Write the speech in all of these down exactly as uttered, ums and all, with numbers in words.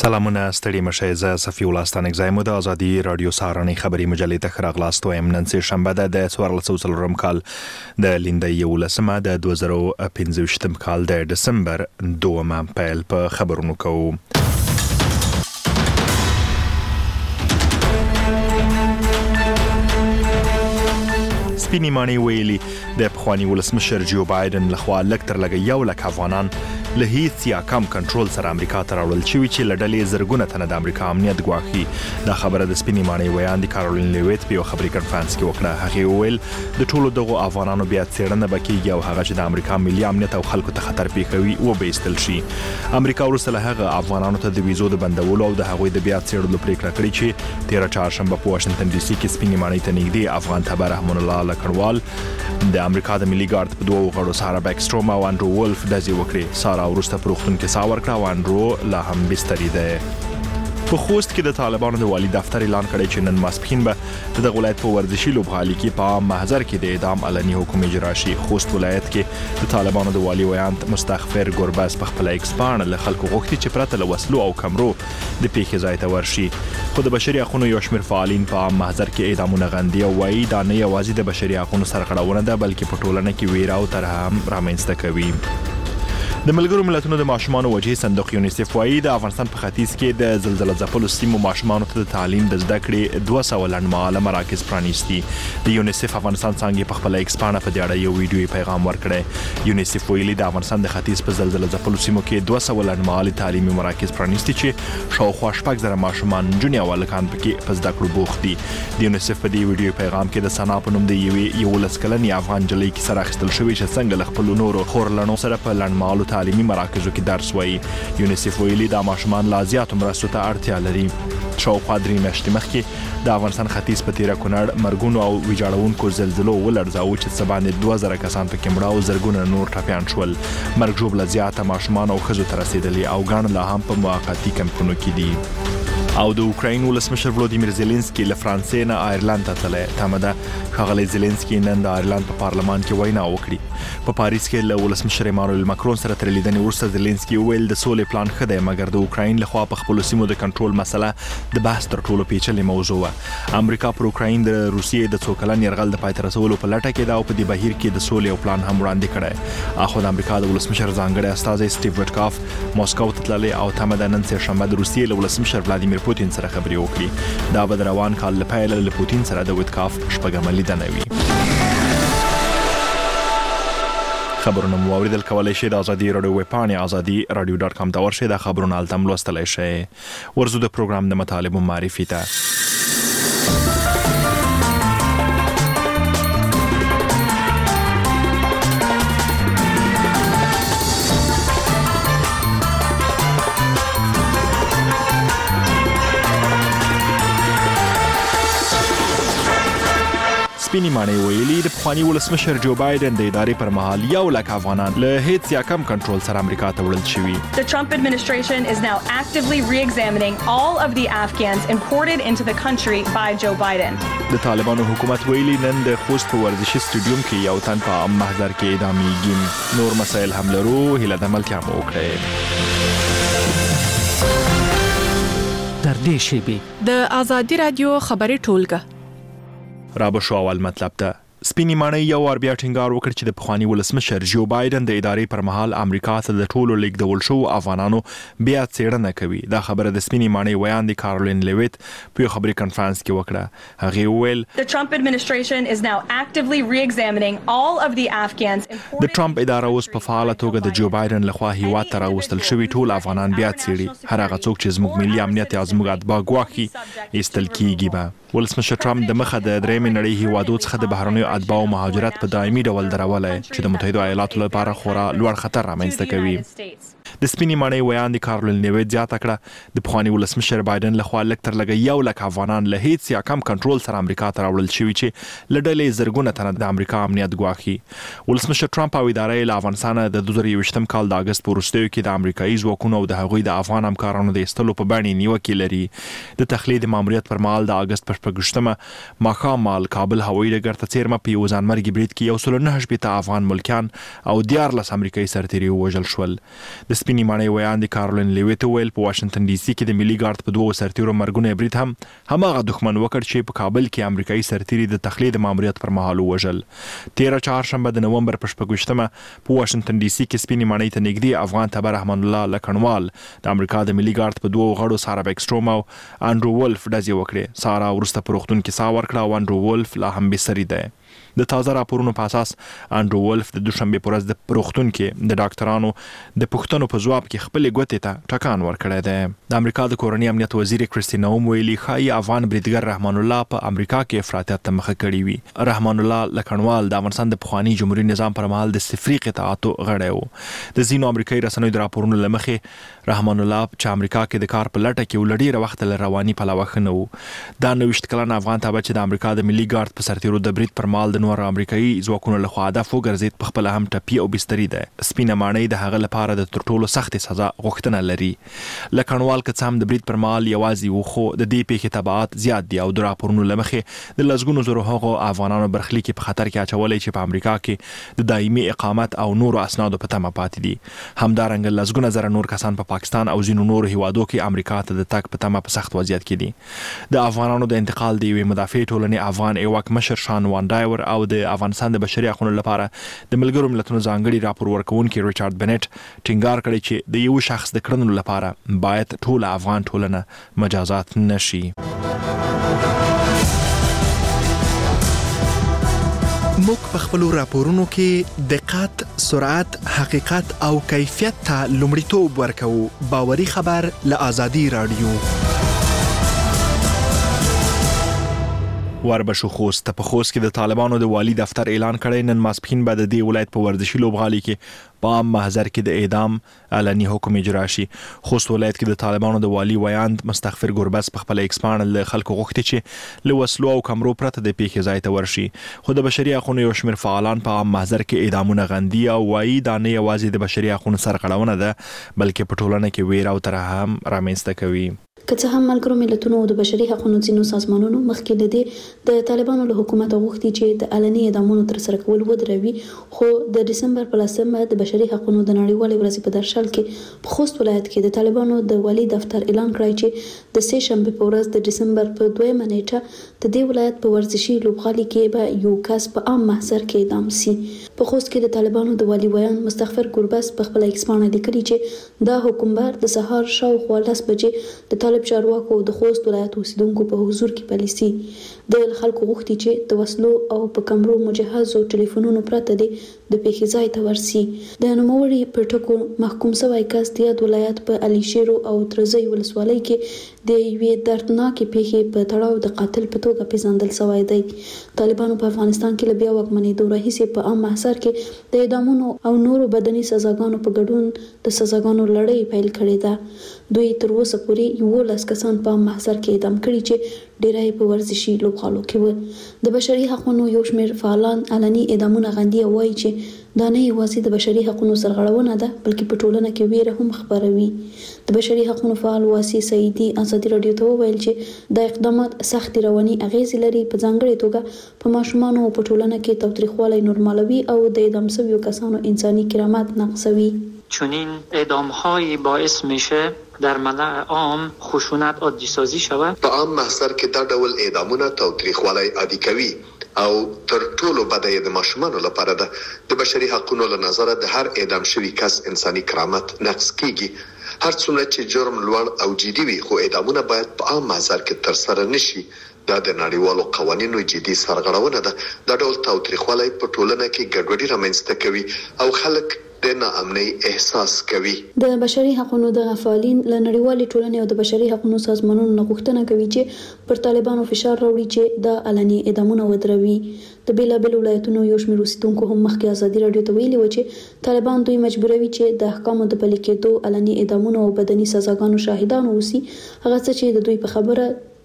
سلامونه ستړي مشه زه صفي الله ستانکزای مو د ازادي رادیو سهارنۍ خبري مجلې ته خراغلاستو ام نن سه شنبه د څوارلس سوه کال د لیندۍ یولسمه د دوه زره او پنځه کال د دسمبر دومه پیل په خبرونو کوو. سپینی مانی ویلي د پخوانی ولسمشر جو بایدن لخوا لکتر لګ یو لک افغانان له هیڅ یا کم کنټرول سره امریکا ته راوړل شوی چې لړلې زرګونه تنه د امریکا امنیت ګواښي. دا خبره د سپینی مانی ویان د کارولین لیویت په خبري کانفرنس کې وکړه. هغه ویل د ټولو دغه افغانانو بیا څېړنه وکړي او هغه چې د امریکا ملي امنیت او خلکو ته خطر پیښوي او بیستل شي. امریکا ورسره هغه افغانانو ته د ویزو د بندولو او د هغوی د بیا څېړلو پریکړه کړې چې تیره چهارشنبه په واشنگټن ډي سي کې سپینی مانی ته نږدې افغان تبر رحمان الله لکړوال د امریکا د ملي ګارد په دوه غړو سارا بیکستروم او انډرو ولف دځي وکړي. سارا ورسته پروختون کې ساور کړه او انډرو لا هم بستری ده. په خوست کې د طالبانو د والی دفتر اعلان کړی چې نن ماسپښین به د ولایت په ورزشي لوبغالي کې په محضر کې د اعدام علني حکم اجرا شي. خوست ولایت کې د طالبانو د والی ویانت مستغفر ګورباز په خپل ایکس باندې له خلکو غوښتي چې پرته له وسلو او کمرو د پیښې ځای ته ورشي. خو د بشري حقوقو یو شمېر فعالین په محضر کې اعدامونه غندي او وایي دا نه یوازې د بشري حقوقو سرغړونه ده بلکې په ټولنه کې ویره او ترحم رامنځته کوي. د ملګرو ملتونو د ماشومان وجهي صندوق یونیسف وايي د افغانستان په ختیځ کې د زلزلې ځپلو سیمو ماشومان ته د تعلیم د زده کړې دوه سوه لنډمهاله مراکز پرانیستي. د یونیسف افغانستان څنګه په خپل ایکس باندې په دې اړه یو ویډیو پیغام ورکړی. یونیسف ویلي د افغانستان د ختیځ په زلزلې ځپلو سیمو کې دوه سوه لنډمهاله تعلیمي مراکز پرانیستي چې شاوخوا شپږ زره ماشومان جونې او هلکان پکې په زده کړو بوخت دي. د یونیسف په دې ویډیو پیغام کې د سنا په نوم د یوې یولس کلنې افغان نجلۍ کیسه راخیستل شوې چې څنګه له خپلو نورو خورلڼو سره په لنډمهالو تعلیمي مراکزو کې درس وایي. یونیسف ویلي دا ماشومان لا زیاتو مرستو ته اړتیا لري. شاوخوا درې میاشتې مخکې د افغانستان ختیځ په تیره کونړ مرګونو او ویجاړونکو زلزلو ولړزاوه چې څه باندې دوه زره کسان پکې مړه او زرګونه نور ټپیان شول. مرګ ژوبله زیاته ماشومان او ښځو ته رسېدلي او ګڼ لا هم په موقتي کمپونو کې دي. او د اوکراین ولسمشر ولودیمیر زيلنسکي له فرانسې نه آیرلند ته تللی. تمه ده ښاغلی زيلنسکي نن د آیرلند په پارلمان کې وینا وکړي. په پاریس کې له ولسمشر ایمانوئل ماکرون سره تر لیدنې وروسته زيلنسکي وویل د سولې پلان ښه دی مګر د اوکراین لخوا په خپلو سیمو د کنټرول مسله د بحث تر ټولو پیچلې موضوع وه. امریکا پر اوکراین د روسیې د څو کلن یرغل د پای ته رسولو په لټه کې ده او په دې بهیر کې د سولې او پلان هم وړاندې کړی. اخو د امریکا د ولسمشر ځانګړی استازی سټیو وټکاف موسکو ته تللی او تمه ده نن سه شنبه د روسیې له ولسمشر ولادیمیر پوتین سره خبرې وکړي. دا به د روان کال له پیله له پوتین سره د وټکاف شپږمه لیدنه وي. خبرونه مو اوریدل کولای شئ د ازادي رادیو ویب پاڼې ازادي رادیو ډاټ کام ته ورشئ. دا خبرونه هلته هم لوستلی شئ. ورځو د پروګرام د مطالبو معرفي ته. سپینی مانی ویلي د پخوانی ولسمشر جو بایدن د ادارې پر مهال یو لک افغانان له هیڅ یا کم کنټرول سره امریکا ته وړل شوي. The Trump administration is now actively re-examining all of the Afghans imported into the country by Joe Biden. د طالبانو حکومت ویلي نن د خوست په ورزشي سټیډیوم کې یو تن په محضر کې اعدامیږي. نور مسایل هم لرو. هیله د ملتیا مو وکړئ. در دې شیبې د ازادي رادیو خبري ټولګه رابه شو اول مطلب ته. سپینی مانی یو ور بیا ټینګار وکړ چې د پخوانی ولسمشر جو بایدن د ادارې پر مهال امریکا ته د ټولو لیږدول شو افغانانو بیا څېړنه کوي. دا خبره د سپینی مانی ویان د کارولین لیویت په خبري کانفرنس کې وکړه. هغه ویل The Trump administration is now actively re-examining all of the Afghans imported. د ټرمپ اداره اوس په فعاله توګه د جو بایدن لخوا هیواد ته راوستل شوی ټول افغانان بیا څېړي. هر هغه څوک چې زموږ ملي امنیت یا زموږ اتباع ګواښي ایستل کیږي. به ولسمشر ټرمپ د مخه د درېمې نړۍ هیوادو څخه د بهرنیو اتباع او مهاجرت په دایمي ډول درولای چې د متحده ایالاتو لپاره خورا لوړ خطر رامنځته کوي. د سپینی مانی ویان د کارولین لیویت زیاته کړه د پخوانی ولسمشر بایدن لخوا لکتر لګ یو لک افغانان له هیڅ یا کم کنټرول سره امریکا ته راوړل شوی چې لډلې زرګونه تنه د امریکا امنیت ګواښي. ولسمشر ټرمپ او ادارې له افغانستان د دوه زره یوویشتم کال د اگست په وروستیو کې د امریکایي ځواکونو او د هغوی د افغان همکارانو د ایستلو په بڼې نیوکې لري. د تخلید ماموریت پر مهال د اگست په شپږویشتمه ماښام مال کابل هوایي ډګر ته څیرمه په یو ځانمرګي برید کې یو سل نه شپېته افغان ملکیان او دیارلس امریکایي سرتیري ووژل شول. د سپینی معنی ویاند کارولین لیویت ویل په واشنگټن ډي سي کې د ملي ګارد په دوه سرتیرو مرګونه برید هم هماغه دښمن وکړ چې په کابل کې امریکایي سرتیري د تخلید ماموریت پر مهال وژل. تیره چهارشنبه د نومبر په شپږویشتمه په واشنگټن ډي سي کې سپینی معنی ته نږدې افغان تبر رحمان الله لکنوال د امریکا د ملي ګارد په دوه غړو سارا بیکستروم او انډرو ولف ډزې وکړې. سارا وروسته په روغتون کې ساه ورکړه او انډرو ولف لا هم بستري دی. د تازه راپورونو په اساس انډرو ولف د دوشنبه پر ورځ د روغتون کې د ډاکټرانو د پوښتنو په ځواب کې خپل ګوتې ته ټکان ورکړی دی. د امریکا د کورنۍ امنیت وزیر کریستین نوم ویلي ښایي افغان بریدګر رحمان الله په امریکا کې افراطیت ته مخه کړې وي. رحمان الله لکنوال د افغانستان د پخواني جمهوریت نظام پر مهال د صفري قطاعاتو غړی و. د ځینو امریکایي رسنیو د راپورونو له مخې رحمان الله چې امریکا کې د کار په لټه کې ولډیره وخت له رواني پلوه ښه نه و. دا نوښت کلن افغان تابع چې د امریکا د ملي ګارد په سرتیرو د برید پر مهال د نور امریکایي ځواکونو له خوا هدف وګرځید په خپل هم ټپي او بستري ده. سپینه ماڼۍ د هغه لپاره د تر ټولو سختې سزا غوښتنه لري. لکنوال که څه هم د برید پر مهال یوازې و خو د دې پیښې تبعات زیات دي او د راپورونو له مخې د لسګونو زرو هغو افغانانو برخلیک په خطر کې اچولی چې په امریکا کې د دایمي اقامت او نورو اسنادو په تمه پاتې دي. همدارنګه لسګونه زره نور کسان په پا پاکستان او ځینو نورو هیوادو کې امریکا ته د تګ په تمه په سخت وضعیت کې دي. د افغانانو د انتقال د یوې مدافع ټولنې افغان ایواک مشر شان وان ډایور او د افغانستان د بشري حقوقو لپاره د ملګرو ملتونو ځانګړي راپور ورکوونکي ریچارډ بنټ ټینګار کړی چې د یو شخص د کړنو لپاره باید ټول افغان ټولنه مجازات نشي. موږ په خپلو راپورونو کې دقت، سرعت، حقیقت او کیفیت ته لومړیتوب ورکوو. باوري خبر له آزادي رادیو. وربشو خوست په خوست کې د طالبانو د والی دفتر اعلان کړی نن ماسپښین به د دې ولایت په ورزشي لوبغالي کې په عام محضر کې د اعدام علني حکم اجرا شي. خوست ولایت کې د طالبانو د والی ویاند مستغفر ګربز په خپل ایکسپان له خلکو غوښتي چې له وسلو او کمرو پرته د پیښې ځای ته ورشي. خو د بشري حقوقو یو شمېر فعالان په عام محضر کې اعدامونه غندي او وایي دا نه یوازې د بشري حقوقو سرغړونه ده بلکې په ټولنه کې ویره او ترحم رامنځته کوي. که څه هم ملګرو ملتونو د بشري حقوقو ځینو سازمانونو مخکې د دې د طالبانو له حکومت غوښتي چې د علني اعدامونو تر سره کول ودروي، خو د دسمبر په لسمه د بشري حقوقو د نړیوالې ورځې په درشل کې په خوست ولایت کې د طالبانو د والی دفتر اعلان کړی چې د سه شنبه په ورځ د دسمبر په دویمه نیټه د دې ولایت په ورزشي لوبغالي کې به یو کس په عام محضر کې اعدام سي. په خوست کې د طالبانو د والی ویان مستغفر ګربز په خپل ایکسپان لیکلي چې دا حکومت د سهار شاوخوا لس بجې د طالب چارواکو د خوست ولایت اوسیدونکو په حضور کې پالیسي د خلکو غوښتي چې د وسلو او په کمرو مجهزو ټلیفونونو پرته دي د پیښې ځای ته ورسي. د نوموړي په ټکو محکوم شوی کس د یاد ولایت په علي شیرو او ترزی ولسوالۍ کې د یوې دردناکې پیښې په تړاو د قاتل په توګه پیژندل شوی دی. طالبانو په افغانستان کې له بیا واکمنېدو راهیسې په عام محضر کې د اعدامونو او نورو بدني سزاګانو په ګډون د سزاګانو لړۍ پیل کړې ده. دوی تر اوسه پورې یولس کسان په عام محضر کې اعدام کړي چې ډیری په ورزشي لوبغالو کې و. د بشري حقوقو یو شمېر فعالان علني اعدامونه غندي او وایي چې دا نه یوازې د بشري حقوقو سرغړونه ده بلکې په ټولنه کې ویره هم خپروي. د بشري حقوقو فعال واسی سعیدي آزادي رادیو ته وویل چې دا اقدامات سخت رواني اغیزې لري، په ځانګړې توګه په ماشومانو په ټولنه کې تاوتریخوالی نورمالوي او د اعدام شویو کسانو انساني کرامت نقضوي. چنین اعدام‌هایی باعث میشه در ملأ عام خشونت عادی سازی شود. په عام محضر کې دا ډول اعدامونه تاوتریخوالی عادي کوي او تر ټولو بده یې د ماشومانو لپاره ده. د بشري حقوقو له نظره د هر اعدام شوي کس انساني کرامت نقض کیږي. هر څومره چې جرم لوړ او جدي وي خو اعدامونه باید په عام محضر کې تر سره نشي. دا د نړیوالو قوانینو جدي سرغړونه ده. دا ډول تاوتریخوالی په ټولنه کې ګډوډي رامنځته کوي او خلک د ناامنۍ احساس کوي. د بشري حقوقو د فعالین له نړیوالې ټولنې او د بشري حقوقو سازمانونو غوښتنه کوي چې پر طالبانو فشار راوړي چې د علني اعدامونه ودروي. د بیلابیلو ولایتونو یو شمېر اوسیدونکو هم مخکې ازادي رادیو ته ویلي و چې طالبان دوی مجبوروي چې د احکامو د پلي کېدو، علني اعدامونو او بدني سزاګانو شاهدان اوسي، هغه څه چې د دوی په خبره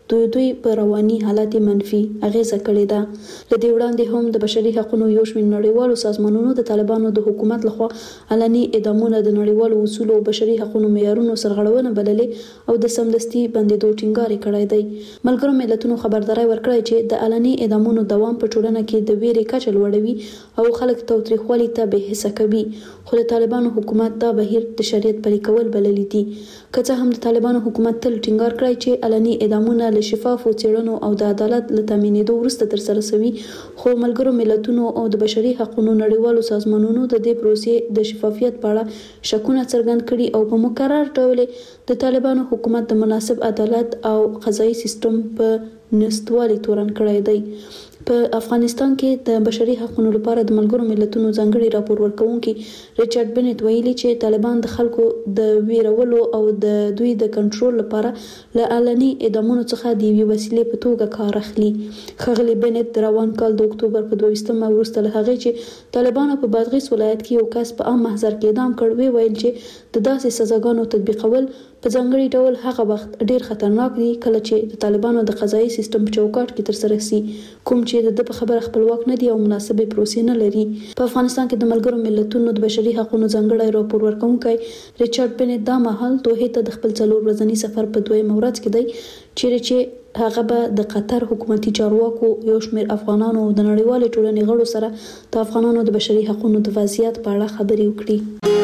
دوی دوی په رواني حالت منفي اغیزه کړې ده. لدې وړاندې هم د بشري حقوقو یو شمېر نړیوالو سازمانونو د طالبانو د حکومت لخوا علني اعدامونه د نړیوالو اصولو او بشري حقوقو معیارونو سرغړونه بللې او د سمدستي بندیدو ټینګار کړی دی. ملګرو ملتونو خبرداري ورکړې چې د علني اعدامونو دوام په ټولنه کې د ویرې کچه لوړوي او خلک تاوتریخوالي ته به حسه کوي. خو د طالبانو حکومت دا بهیر د شریعت پلي کول بللی دي. که څه هم د طالبانو حکومت تل ټینګار کړی چې علني اعدامونه له شفافو څېړنو او د عدالت له تامینېدو وروسته ترسره شوي، خو ملګرو ملتونو او د بشري حقوقو نړیوالو سازمانونو د دې پروسې د شفافیت په اړه شکونه څرګند کړي او په مکرر ډول د طالبانو حکومت د مناسب عدالت او قضایي سیستم په نشتوالي تورن کړی دی. په افغانستان کې د بشري حقوقو لپاره د ملګرو ملتونو ځانګړي راپور ورکونکي ریچارډ بنت ویلي چې طالبان د خلکو د ویرولو او د دوی د کنټرول لپاره له علني اعدامونو څخه د یوې وسیلې په توګه کار اخلي. ښاغلي بنت د روان کال د اکتوبر په دویشتمه وروسته له هغې چې طالبانو په بادغیس ولایت کې یو کس په عام محضر کې اعدام کړ، وی ویل چې د داسې سزاګانو تطبیقول په ځانګړي ډول هغه وخت ډیر خطرناک دي کله چې د طالبانو د قضایي سیستم په چوکاټ کې ترسره شي، کوم چې د په خبره خپلواک نه دي او مناسبه پروسې نه لري. په افغانستان کې د ملګرو ملتونو د بشري حقوقو ځانګړي راپور ورکونکي ریچارډ بنت دا مهال دوه ته د خپل څلور ورځنی سفر په دویم ورځ کې دی چیرې چې هغه به د قطر حکومتي چارواکو یو شمېر افغانانو او د نړیوالې ټولنې غړو سره د افغانانو د بشري حقوقو د وضعیت په اړه خبرې وکړي.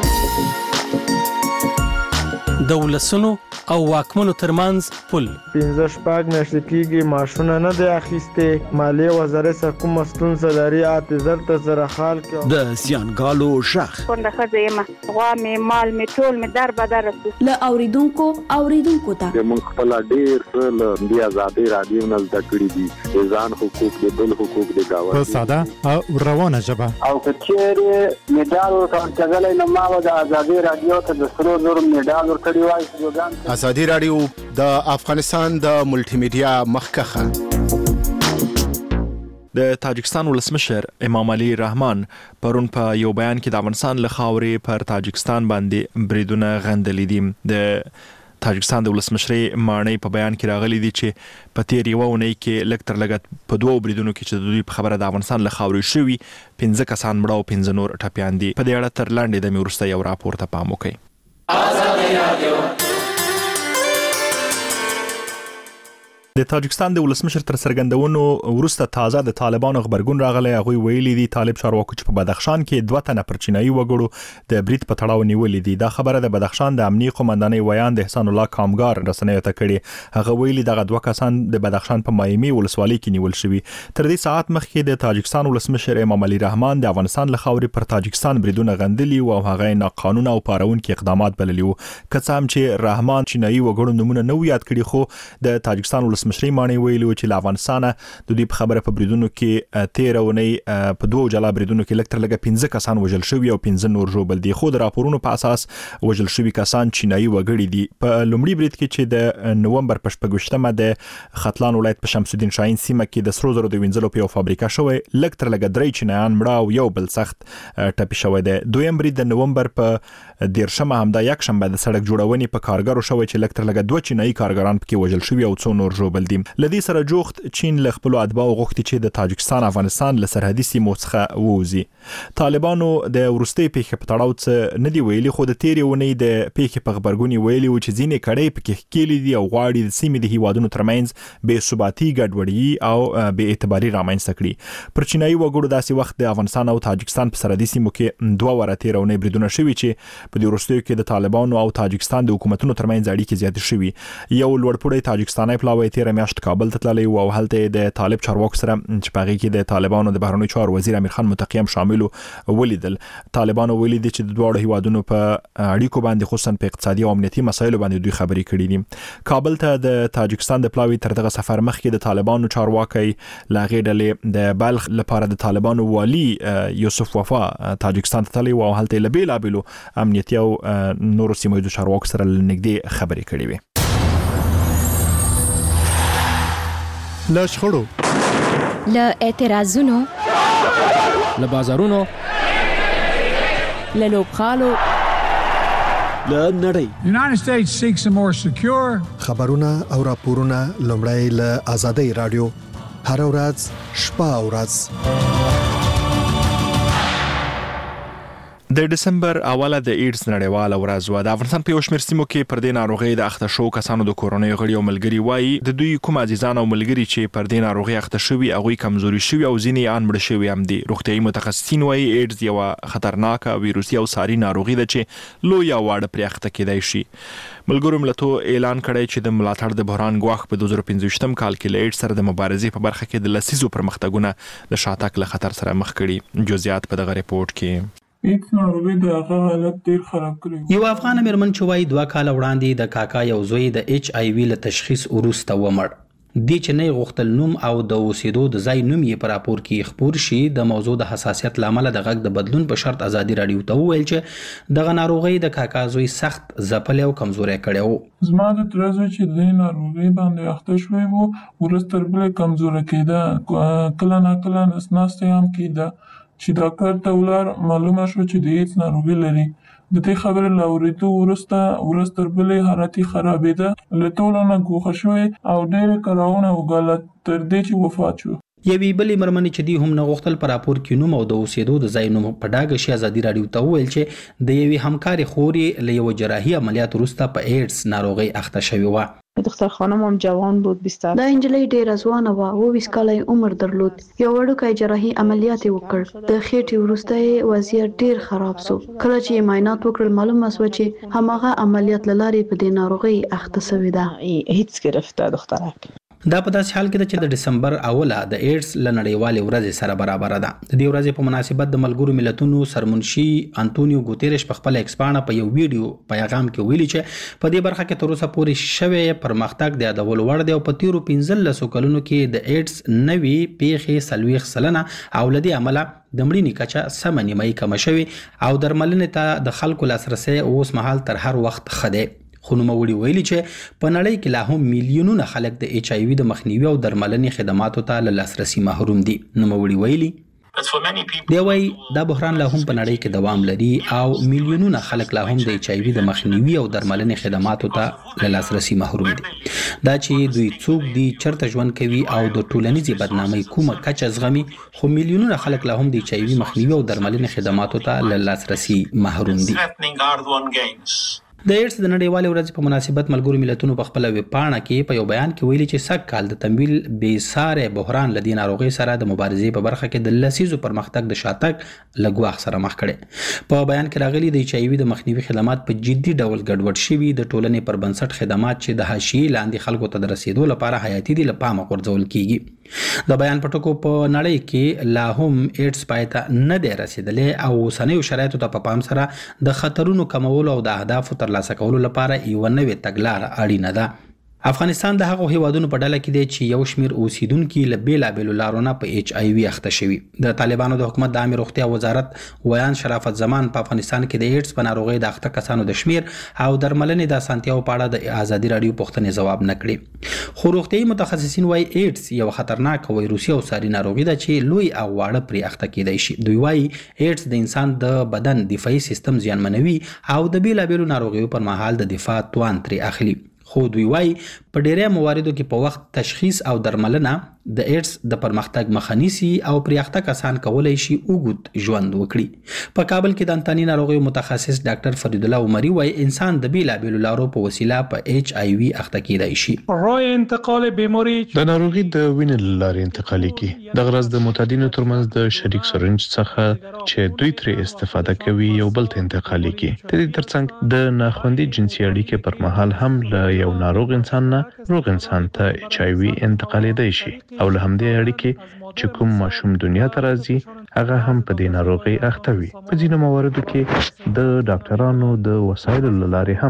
د ولسونو او واکمنو ترمنځ پل پنځه شپږ میاشتې کېږي معاشونه نه دی اخیستې، مالیې وزارت څخه کومه ستونزه لري اته زر ته زره خال کې د زیانګالو غږ کونډه ښځه یم، غوا مې مال مې ټول مې در بدر شو. له اوریدونکو اوریدونکو ته موږ خپل ډېر څه له دې ازادۍ راډیو نه زده کړي دي، د ځان حقوق د بل حقوق د گاونډي په ساده او روانه ژبه. او که چېرې میډال ورکول کېدلی نو ما به د ازادۍ راډیو ته د سرو زرو میډال ورکړی وای. ازادي راډیو د افغانستان د ملټي میډیا مخکخه. د تاجکستان ولسمشر امام علي رحمان پرون په یو بیان کې د افغانستان له خاورې پر تاجکستان باندې بریدونه غندلي دي. د تاجکستان د ولسمشرۍ ماڼۍ په بیان کې راغلي دي چې په تیر یوه اونۍ کې لږ تر لږه په دوو بریدونو کې چې د دوی په خبره د افغانستان له خاورې شوي پنځه کسان مړه او پنځه نور ټپیان دي. په دې اړه تر لنډې دمې وروسته یو راپور ته پام وکړئ. د تاجکستان د ولسمشر تر څرګندونو وروسته تازه د طالبانو خبرګون راغلی. هغوی ویلي دي طالب چارواکو چې په بدخشان کې دوه تنه پر چینایي وګړو د برید په تړاو نیولې دي. دا خبره د بدخشان د امنیي قومندانۍ ویان د احسان الله کامګار رسنیو ته کړې. هغه ویلي دغه دوه کسان د بدخشان په مایمي ولسوالۍ کې نیول شوي. تر دې ساعت مخکې د تاجکستان ولسمشر امام علي رحمان د افغانستان له خاورې پر تاجکستان بریدونه غندلي او هغه ناقانونه او پارونکي اقدامات بللي وو. که څه هم چې رحمان چینایي وګړو نومونه نه یاد کړي، خو د تاجکستان ولسمشر مشري مانی ویلو چې له افغانستان د دوی په خبره په بریدونو کې تیر اونۍ په دوه جلا بریدونو کې لږ تر لږه پنځه کسان وژل شوي او پنځه نور ژوبل دي. خو د راپورونو په اساس وژل شوي کسان چینایي وګړي دي. په لومړي برید کې چې د نومبر په شپږویشتمه د ختلان ولایت په شمس الدین شاهین سیمه کې د سرو زرو د وینځلو په یو فابریکه شوی، لږ تر لږه درې چینایان مړه او یو بل سخت ټپي شوی دی. دویم برید د نومبر په دیرشمه همدا یک شنبه د سړک جوړونې په کارګرو شوی چې لږ تر لږه دوه چینایي کارګران پکې وژل شوي او څو نور ژوبل دي. لدې سره جوخت چین له خپل اتباعو غوښتي چې د تاجکستان افغانستان له سرحدي سیمو څخه ووځي. طالبانو د وروستۍ پیښې په تړاو څه نه دی ویلي، خو د تیرې اونۍ د پیښې په غبرګون ویلي و چې ځینې کړۍ پکې ښکېلې دي او غواړي د سیمې د هیوادونو ترمنځ بې ثباتي ګډوډي او بې اعتباري رامنځته کړي. پر چینایي وګړو داسې وخت د افغانستان او تاجکستان په سرحدي سیمو کې دوه واره تیره اونۍ بریدونه شوي چې په دې وروستیو کې د طالبانو او تاجکستان د حکومتونو ترمنځ اړیکې زیاتې شوي. یو لوړپوړی تاجکستاني پلاوی تیره میاشت کابل ته تللی او هلته د طالب چارواکو سره چې په هغې کې د طالبانو د بهرنیو چارو وزیر امیر خان متقی هم شامل ولیدل. طالبانو ویلي دي چې د دواړو هیوادونو په اړیکو باندې خصوصا په اقتصادي او امنیتي مسایلو باندې دوی خبرې کړې دي. کابل ته د تاجکستان د پلاوی تر دغه سفر مخکې د طالبانو چارواکي له هغې ډلې د بلخ لپاره د طالبانو والي یوسف وفا تاجکستان ته تللی او هلته له بېلابېلو امنیتي او نورو سیمه ییزو چارواکو سره له نږدې خبرې کړې وې. له شخړو، له اعتراضونو، له بازارونو، له لوبخالو، له نړۍ. خبرونه او راپورونه لومړی له آزادۍ رادیو هر ورځ شپه او ورځ. د دسمبر اوله د ایډز نړیواله ورځ و. د افغانستان په یو شمېر سیمو کې پر دې ناروغۍ د اخته شو کسانو د کورنۍ غړي او ملګري وایي د دوی کوم عزیزان او ملګري چې پر دې ناروغۍ اخته شوي هغوی کمزوري شوي او ځینې ان مړه شوي هم دي. روغتیایي متخصصین وایي ایډز یوه خطرناکه ویروسي او ساري ناروغي ده چې لوی او واړه پرې اخته کېدای شي. ملګرو ملتونو اعلان کړی چې د ملاتړ د بحران ګواښ په دوه زره پنځويشتم کال کې له ایډز سره د مبارزې په برخه کې د لسیزو پرمختګونه د شاتګ له خطر سره مخ کړي. جزئیات په دغه ریپورت کې. ایډز ناروغي د هغه حالت ډیر خراب کړی. یو افغان مېرمن چې وایي دوه کاله وړاندې د کاکا یو زوی د ایچ آی وي له تشخیص وروسته ومړ. دې چې نه غوښتل نوم او د اوسېدو د ځای نوم یې په راپور کې خپور شي د موضوع د حساسیت لامل د غږ د بدلون په شرط ازادي رادیو ته وویل چې دغه ناروغي د کاکا زوی سخت ځپلی او کمزوری کړی و. زما د تره زوی چې د ناروغي باندې اخته شوی و وروسته تر بلې کمزوری کېده، کله نا کله نسناستې هم کېده. چې ډاکټر ته ولاړ معلومه شو چې د ایډز ناروغي لري. د دې خبرې له اورېدو وروسته وروسته تر بلې حالت یې خرابېده، له ټولو نه ګوښه شوی او ډېرې کړاوونه وګاله تر دې چې وفات شو. یوې بلې مېرمنې چې دوی هم نه غوښتل په راپور کې نوم او د اوسېدو د ځای نوم په ډاګه شي ازادي رادیو ته وویل چې د یوې همکارې خور یې له یوه جراحي عملیات وروسته په ایډز ناروغۍ اخته شوې وه. دختر خانم هم جوان بود بیست. دا انجلۍ ډېره ځوانه وه، اوویس کاله عمر درلود. یو وړوکی جراحي عملیات یې وکړ. د خېټې وروسته یې وضعیت ډېر خراب سو. کله چې یې معاینات وکړل معلومه سوه چې هماغه عملیات له لارې په دې ناروغۍ اخته سوې ده. هیڅ گرفته دخترک. دا په داسې حال کې ده چې د دسمبر اوله د ایډز له نړیوالې ورځې سره برابره ده. د دې ورځې په مناسبت د ملګرو ملتونو سرمنشي انټونیو ګوتيرش په خپل ایکس پاڼه په یو ویډیو پیغام کې ویلي چې په دې برخه کې تر اوسه پورې شوی پرمختګ د یادولو وړ دی او په تیرو پنځلسو کلونو کې د ایډز نوي پیښې څلوېښت سلنه او له دې امله د مړینې کچه سمه نیمایي کمه شوې او درملنې ته د خلکو لاسرسی اوس مهال تر هر وخت ښه دی. خو نوموړي ویلي چې په نړۍ کې لا هم میلیونونه خلک د ایچ آی وي د مخنیوي او درملنې خدماتو ته له لاسرسي محروم دي. نوموړي ویلي دی وایي دا بحران لا هم په نړۍ کې دوام لري او میلیونونه خلک لا هم د ایچ آی وي د مخنیوي او درملنې خدماتو ته له لاسرسي محروم دي. دا چې دوی څوک دي، چرته ژوند کوي او د ټولنیزې بدنامۍ کومه کچه زغمي، خو میلیونونه خلک لا هم د ایچ آی وي مخنیوي او درملنې خدماتو ته له لاسرسي محروم دي. د ایډز د نړیوالې ورځې په مناسبت ملګرو ملتونو په خپله ویبپاڼه کې په یو بیان کې ویلي چې سږ کال د تمویل بې ساري بحران له دې ناروغۍ سره د مبارزې په برخه کې د لسیزو پرمختګ د شاتګ له ګواښ سره مخ کړی. په بیان کې راغلي د ایچ آی وي د مخنیوي خدمات په جدي ډول ګډوډ شوي، د ټولنې پر بنسټ خدمات چې د حاشیې لاندې خلکو ته د رسیدو لپاره حیاتي دي له پامه غورځول کیږي. د بیان په ټکو په نړۍ کې لا هم ایډز پای ته نه دی رسیدلی او اوسنیو شرایطو ته په پام سره د خطرونو کمولو او د اهدافو ترلاسه کولو لپاره یوه نوې تګلاره اړینه ده. افغانستان د هغو هیوادونو په ډله کې دی چې یو شمېر اوسیدونکي له بېلابېلو لارو نه په ایچ آی وي اخته شوي. د طالبانو د حکومت د عامې روغتیا وزارت ویان شرافت زمان په افغانستان کې د ایډز په ناروغۍ د اخته کسانو د شمېر او درملنې د اسانتیاو په اړه د ازادي راډیو پوښتنې ځواب نه کړي. خو روغتیایي متخصصین وایي ایډز یو خطرناک ویروسي او ساري ناروغي ده چې لوی او واړه پرې اخته کېدای شي. دوی وایي ایډز د انسان د بدن دفاعي سیستم زیانمنوي او د بېلابېلو ناروغیو پر مهال د دفاع توان ترې اخلي. خو دوی وایي په ډیری مواردو کې په وخت تشخیص او درملنه د ایډز د پرمختګ مخه نیسي او پرې اخته کسان کولی شي اوږد ژوند وکړي. په کابل کې د انتاني ناروغیو متخصص ډاکټر فرید الله عمري وایي انسان د بېلابېلو لارو په وسیله په ایچ آی وي اخته کېدای شي. رای انتقال بیماری د ناروغي د وینې له لارې انتقالېږي. دغه راز د متعدینو ترمنځ د شریک سرنج څخه چې دوی ترې استفاده کوي یو بل ته انتقالېږي. د دې ترڅنګ د ناخوندي جنسي اړیکې پر مهال هم له یو ناروغ انسان نه روغ انسان ته ایچ آی وي انتقالېدای شي او له همدې اړیکې چې کوم ماشوم دنیا ته راځي هغه هم په دې ناروغۍ اخته وي. په ځینو مواردو کې د ډاکټرانو د وسایلو له لارې هم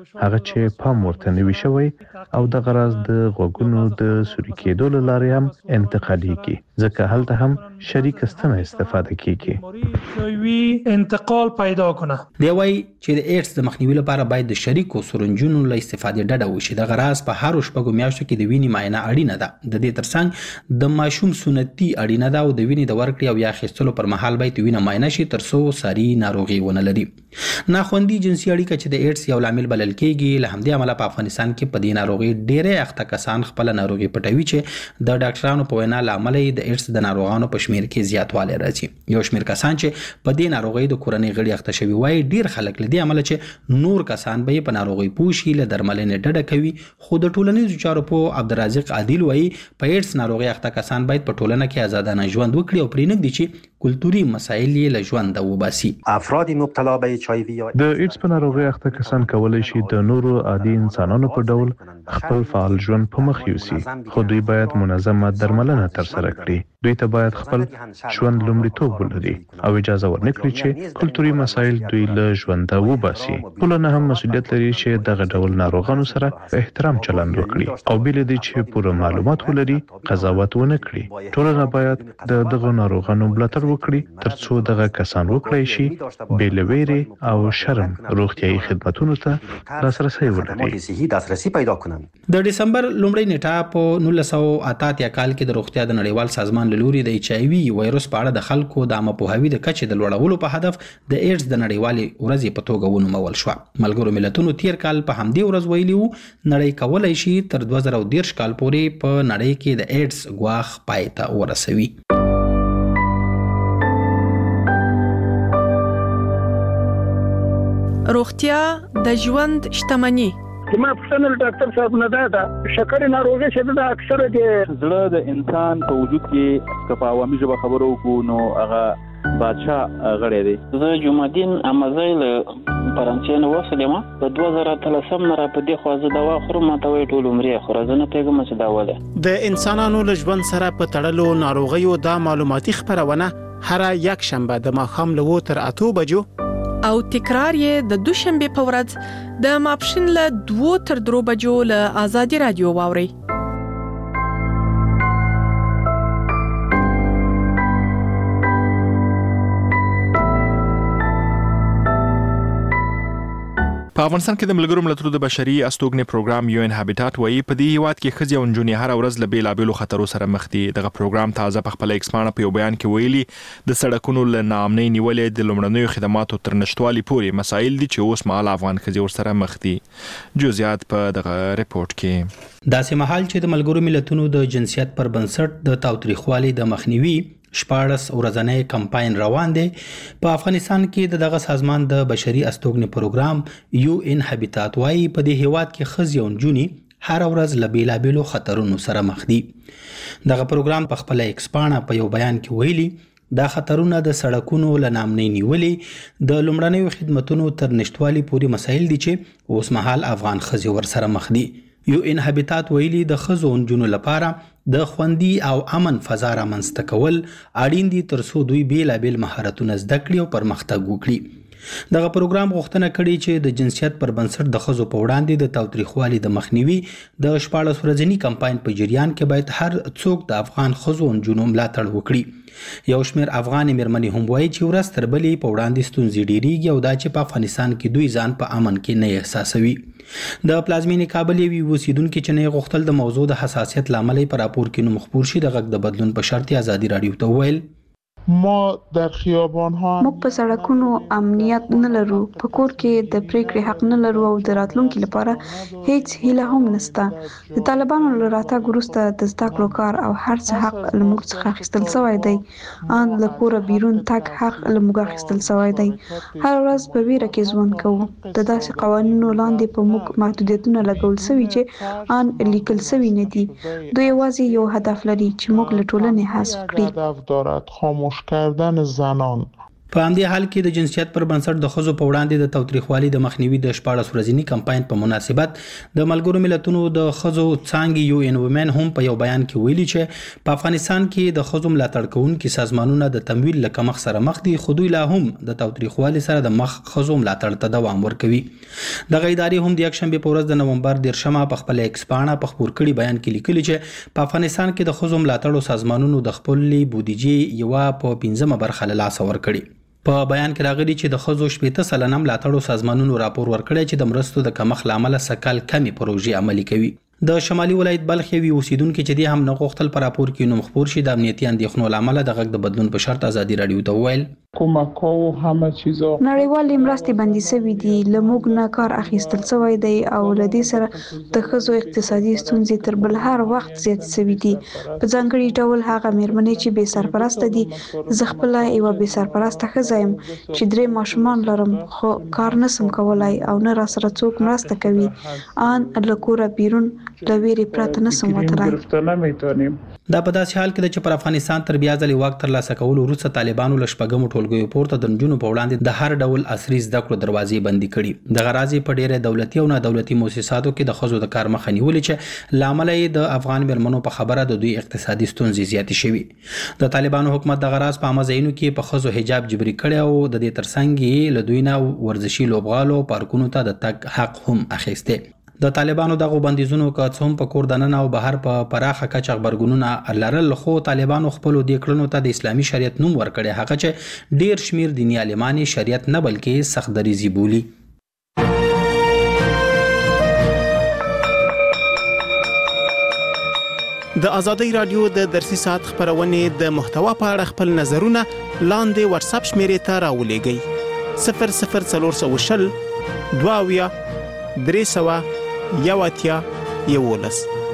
هغه چې پام ورته نوي شوی او د غراز د غوګونو د سوري کېدو لارې هم انتقاليږي ځکه هلته هم شریک ستنه استفاده کیږي انتقال پیدا کنه. دی وايي چې د ایډز د مخنیوي لپاره باید د شریکو سرنجونو له استفادې ډډه وشي. د غراز په هر شپږو میاشتو کې د وینې معاینه اړینه ده. د دې ترڅنګ د ماشوم سنتي اړینه ده او د وینې د ورکړې او یا اخیستلو پر مهال باید وینه معاینه شي ترڅو ساري ناروغي ونه لري. ناخوندي جنسي اړیکه چې د ایډز یو لامل بلل کېږي، له همدې امله په افغانستان کې په دې ناروغي ډېرې اخته کسان خپل ناروغي پټوي چې د ډاکټرانو په وینا له امله د ایډز د ناروغانو په شمیر کې زیاتوالی راځي. یو شمیر کسان چې په دې ناروغي د کورنۍ غړي اخته شوي وای، ډېر خلک له دې امله چې نور کسان به په ناروغي پوه شي له درملنې ډډه کوي. خو د ټولنیزو چارو په عبدالرزاق عادل وایي په ایډز ناروغي اخته کسان باید په ټولنه کې آزادانه ژوند وکړي او پرې نږدي چې کلتوري مسایل یې له ژونده وباسي. افراد مبتلا به ایچ آی وی د ایډز په ناروغي اخته کسان کولی شي د نورو عادي انسانانو په ډول خپل فعال ژوند په مخ یوسي، خو دوی باید منظمه درملنه ترسره کړي. دوی ته باید خپل ژوند لومړیتوب ولري او اجازه ورنکړي چې کلتوري مسایل دوی له ژونده وباسي. ټولنه هم مسؤلیت لري چې دغه ډول ناروغانو سره په احترام چلند وکړي او بل دې چې پوره معلومات ولري قضاوت ونه کړي. ټولنه باید د دغه ناروغانو ملاتړ وکړي ترڅو دغه کسان وکړي شي بې له ویرې او شرم روغتیايي خدماتو ته لاسرسي ولري. د ډسمبر لومړۍ نیټه په نولس سوه اته اتیا کال کې د روغتیا د نړیوال سازمان له لوري د ایچ آی وي وایرس په اړه د خلکو د عامه پوهاوي د کچې د لوړولو په هدف د ایډز د نړیوالې ورځې په توګه ونومول شوه. ملګرو ملتونو تیر کال په همدې ورځ ویلي وو نړۍ کولی شي تر دوه زره دېرش کال پورې په نړۍ کې د ایډز ګواښ پای ته ورسوي. روغتیا د ژوند شتمني. ما پښتنه ډاکټر صاحب نه دا شکر ناروغي چې د اکثره د زړه د انسان په وجود کې که په عوامي ژبه خبرو وکړو نو هغه بادشاه غړی دی. زه جمعدین امازی له فرانسې نه وسلم په دوه زره اتلسم نه را په دې خوا زه دوا خورم، ما ته وایي ټول عمرې خوره، زه نه پوهېږم چې دا ولې. د انسانانو له ژوند سره په تړلو ناروغیو دا معلوماتي خپرونه هره یک شنبه د ماښام له اووه تر اتو بجو او تکرار یې د دوشنبه په ورځ د ماپښین له دوو تر درو بجو له آزادي رادیو واورئ. په افغانستان کې د ملګرو ملتونو د بشري استوګنې پروګرام یو ان هابیټات وایي په دې هیواد کې ښځې او نجونې هر ورځ له بیلابیلو خطرو سره مخ دي. دغه پروګرام تازه په خپل ایکس پاڼه په یو بیان کې ویلي د سړکونو له ناامنۍ نیولې د لومړنیو خدماتو تر نشټوالي پورې مسایل دي چې اوس مهال افغان ښځې ورسره مخ دي. جزئیات په دغه ریپورت کې. داسې مهال چې د ملګرو ملتونو د جنسیت پر بنسټ د تاوتریخوالي د مخنیوي شپاړس ورځنی کمپاین روان دی، په افغانستان کې دغه سازمان د بشري استوګنې پروګرام یو ان هابیټات وايي په دې هیواد کې ښځې او نجونې هر ورځ له بیلابیلو خطرونو سره مخ دي. دغه پروګرام په خپل ایکس پاڼه په یو بیان کې ویلي دا خطرونه د سړکونو له ناامنۍ نیولې د لومړنیو خدماتو تر نشټوالي پورې مسایل دي چې اوس مهال افغان ښځې ورسره مخ دي. یو ان هابیټات ویلي د ښځو او نجونو لپاره د خوندي او امن فضا رامنځته کول اړین دي ترڅو دوی بیلابیل مهارتونه زده کړي او پرمختګ وکړي. دغه پروګرام غوښتنه کړې چې د جنسیت پر بنسټ د ښځو په وړاندې د تاوتریخوالي د مخنیوي د شپاړس ورځني کمپاین په جریان کې باید هر څوک د افغان ښځو او نجونو ملاتړ وکړي. یو شمېر افغان مېرمنې هم وایي چې ورځ تر بلې په وړاندې ستونزې ډېرېږي او دا چې په افغانستان کې دوی ځان په امن کې نه احساسوي. د پلازمینې کابل یوې اوسیدونکې چې نه غوښتل د موضوع د حساسیت له امله په راپور کې نوم خپور شي د غږ د بدلون په شرط ازادي رادیو ته وویل ما در خیابان ها موږ په سړکونو امنیت نه لرو، په کور کې د پریکړې حق نه لرو او د راتلونکي لپاره هیڅ هیله هم نشته. د طالبانو له راتګ وروسته د زده کړو کار او هر څه حق له موږ څخه اخیستل شوی دی. ان له کوره بیرون تګ حق له موږ اخیستل شوی دی. هر ورځ په ویره کې ژوند کوو. د داسې قوانینو لاندې په موږ محدودیتونه لګول شوي چې ان لیکل شوي نه دي. دوی یوازې یو هدف لري چې موږ له ټولنې حذف کړي. هدف دارد خاموش کردن زنان. په همدې حال کې د جنسیت پر بنسټ د ښځو په وړاندې د تاوتریخوالي د مخنیوي د شپاړس ورځني کمپاین په مناسبت د ملګرو ملتونو د ښځو څانګې یو ان وومن هم په یو بیان کې ویلي چې په افغانستان کې د ښځو ملاتړ کوونکي سازمانونه د تمویل له کمښت سره مخ دي، خو دوی لا هم د تاوتریخوالي سره د مخ ښځو ملاتړ ته دوام ورکوي. دغه ادارې هم د یکشنبې په ورځ د نومبر دیرشمه په خپل ایکس پاڼه په خپور کړي بیان کې لیکلي چې په افغانستان کې د ښځو ملاتړو سازمانونو د خپلې بودیجې یوه په پنځمه برخه له لاسه ورکړي. په بیان کې راغلي چې د ښځو شپېته سلنه ملاتړو سازمانونو راپور ورکړی چې د مرستو د کمښت له امله سږ کال کمې پروژې عملي کوي. د شمالي ولایت بلخ یوې اوسیدونکي چې دې هم نه غوښتل په راپور کې نوم خپور شي د امنیتي اندېښنو له امله د غږ د بدلون په شرط ازادي راډیو ته وویل کومکو همه چیزو نړیوالې مرستې بندي شوې دي، له موږ نه کار اخیستل شوی دی او له دې سره د ښځو اقتصادي ستونزې تر بل هر وخت زیاتې شوي دي. په ځانګړي ډول هغه مېرمنې چې بې سرپرسته دي. زه خپله یوه بې سرپرسته ښځه یم چې درې ماشومان لرم، خو کار نسم کولای او نه راسره څوک مرسته کوي. ان له کوره بیرون له ویرې پرته نسم وتلی. دا په داسې حال کې ده چې پر افغانستان تر بیا ځلې واک ترلاسه کولو وروسته طالبانو له شپږمو ټولګیو پورته د نجونو په وړاندې د هر ډول عصري زده کړو دروازې بندي کړي. دغه راز په ډېرې دولتي او نه دولتي مؤسساتو کې د ښځو د کار مخه نیولې چې له امله یې د افغان مېرمنو په خبره د دوی اقتصادي ستونزې زیاتې شوي. د طالبانو حکومت دغه راز په عامه ځایونو کې په ښځو حجاب جبري کړی او د دې ترڅنګ یې له دوی نه ورزشي لوبغالو پارکونو ته د تګ حق هم اخیستی. د طالبانو دغه بندیزونو که څه هم په کور دننه او بهر په پراخه کچه خبرګونونه لرل، خو طالبانو خپلو دې کړنو ته د اسلامي شریعت نوم ورکړی، هغه چې ډیر شمیر دیني عالمان شریعت نه بلکې سخت دریزي بولي. د ازادۍ راډیو د درسي ساعت خبرونې د محتوا په اړه خپل نظرونه لاندې واتساپ شمیرې ته راولېږئ صفر صفر څلور سوه شل دوه اویا درې سوه یو اتیا یولس.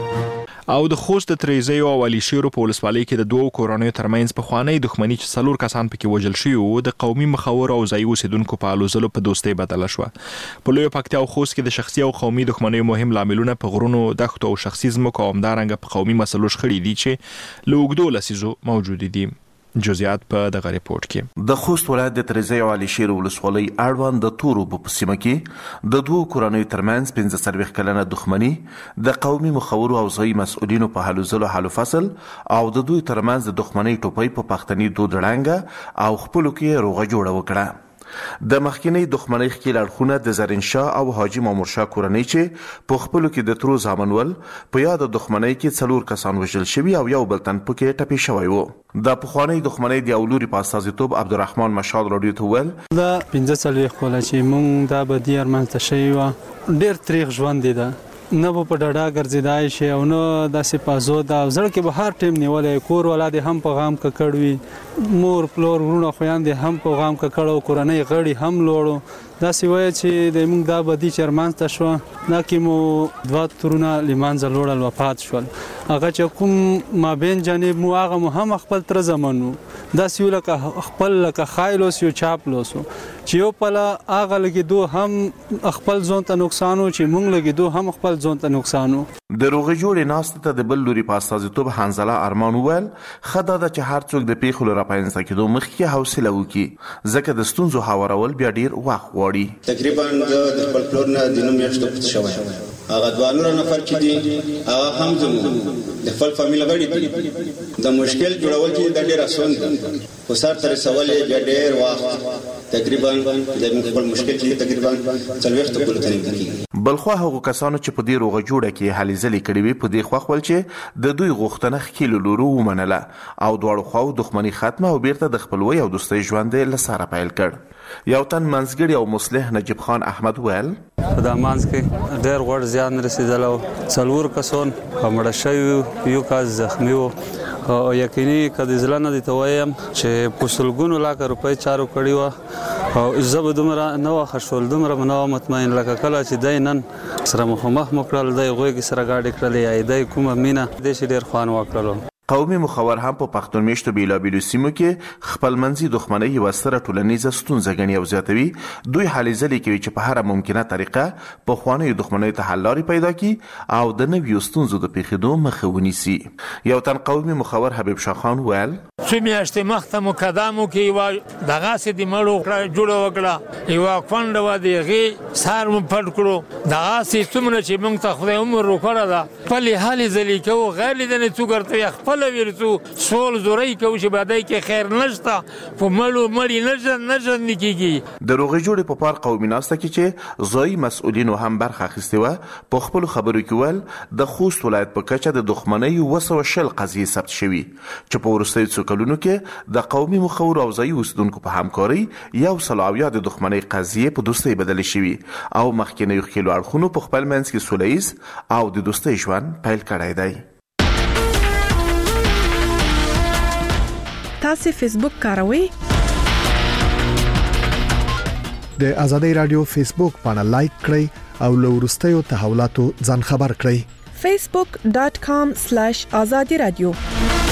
او د خوست د تریزیو او علي شیرو په ولسوالۍ کې د دوو کورنیو ترمنځ پخوانی دښمني چې څلور کسان پکې وژل شوي وو د قومي مخور او ځایي اوسیدونکو په الوزلو په دوستۍ بدله شوه. په لویه پکتیا او خوست کې د شخصي او قومي دښمنیو مهم لاملونه په غرونو، دښتو او شخصي ځمکو او همدارنګه په قومي مسلو شخړې دي چې له اوږدو لسیزو موجود دي. جزئیات په دغه ریپورت کې. د خوست ولایت د تریزی او علي شیر ولسوالۍ اړوند د تورو په سیمه کې د دوو کورنیو ترمنځ پنځه څلوېښت کلنه دښمني د قومي مخورو او ځایي مسؤلینو په هلو ځلو حل فصل او د دوی ترمنځ د دښمنۍ ټوپۍ په پښتني دود ړنګه او خپلو کې روغه جوړه وکړه. د مخکینی دښمنۍ ښکېل اړخونه د زرین شاه او حاجي مامور شاه کورنۍ چې په خپلو کې د ترو زامن ول په یاد دښمنۍ کې څلور کسان وژل شوي او یو بل تن پکې ټپي شوی و. د پخوانۍ دښمنۍ د اولوري په استازیتوب عبدالرحمن مشال راډیو ته وویل دا پنځه څلوېښت کاله چې موږ دا بدي ارمنځته شوې وه، ډېر تریخ ژوند دی. ده نه به په ډډه ګرځېدای شي او نه داسې په ازوده او زړه کې به هر ټیم نیولی، کور والا دې هم په غام ککړ وي، مور پلور وروڼه خویندې هم په غام ککړ او کورنۍ غړي هم لوړو. داسې وایي چې د موږ دا بدي چې ارمنځته شوه، دا کې مو دوه ترونه له منځه لوړل وفات شول. هغه چې کوم مابین جانب مو هغه مو هم خپل تره زمن و، داسې یو لکه خپل لکه خایل اوس یو چاپلوس و چې یو پله هغه لګېدو هم خپل ځان ته نقصان و چې موږ لګېدو هم خپل ځان ته نقصان و. د روغې جوړې ناستې ته د بل لوري په استازیتوب حنظله ارمان وویل ښه دا ده چې هر څوک د پیښو له راپینځته کېدو مخکې حوصله وکړي، ځکه د ستونزو هوارول بیا ډېر وخت غواړي. تقریبا زه د خپل پلور نه د نوم میاشتو پوت شوی یم. هغه دوه نور نفر چې دي هغه هم زموږ د خپل فامیل غړي دي. د مشکل جوړول چې دا ډېر اسان دي، خو سر ته رسول یې بیا ډېر وخت تقریبا د خپل مشکل چې تقریبا څلوېښتو کلو ته نږدې کېږي. بلخوا هغو کسانو چې په دې روغه جوړه کې هلې ځلې کړې وې په دې خوښ ول چې د دوی غوښتنه ښکېلو لورو ومنله او دواړو خواو دښمني ختمه او بیرته د خپلوۍ او دوستۍ ژوند یې له سره پیل کړ. یو تن منځګړی او مصلح نجیب خان احمد ویل په دا منځ کې ډېر غوړ زیان رسېدلی و، څلور کسان مړه شوي، یو کس زخمي و. او یقیني که د زړه نه درته وایم چې په سلګونو لاکه روپۍ چارو کړي وه او زه به دومره نه وه ښه شول، دومره به نه وه مطمئن لکه کله چې دی نن سره مخامخ مو کړل، دی غوږې سره ګاډې کړلې یا دی کومه مینه دی چې ډېر خوند وکړلو. قومي مخور هم په پښتون میشتو بیلابیلو سیمو کې خپل منځي دښمنۍ یوه ستره ټولنیزه ستونزه ګڼي او زیاتوي. دوی هلې ځلې کوي چې په هره ممکنه طریقه پخوانیو دښمنیو ته حل لارې پیدا کړي او د نویو ستونزو د پیښېدو مخه ونیسي. یو تن قومي مخور حبیب شاه خان ویل څو میاشتې مخته مقدمو کې یوه دغسې د مړو جوړه وکړه، یوه کونډه وه د هغې سر مو پټ کړو. دغسې څومره چې موږ ته خدای عمر وکړه ده خپلې هلې ځلې کوو، غیر لیدنې څوک ورته خپل ورڅو سول زوري کوي چې بعدای کې خیر نشته په مړو مړی نه نه ژوندي کیږي. د روغې جوړې په پار قومي ناسته کې چې ځایي مسؤلینو هم برخه اخیستې وه په خپلو خبرو کې ویل د خوست ولایت په کچه د دښمنۍ اوه سوه شل قضیې ثبت شوي چې په وروستیو څو کلونو کې د قومي مخورو او ځایي اوسېدونکو په همکارۍ یو سل اویا د دښمنۍ قضیې په دوستۍ بدلې شوي او مخکینیو ښکېلو اړخونو په خپل منځ کې سوله ییز او د دوستۍ ژوند پیل کړی دی. تاسو فیسبوک کاروئ؟ د ازادي رادیو فیسبوک باندې لایک کړئ او له وروستیو تحولاتو ځان خبر کړئ. facebook dot com slash azadi radio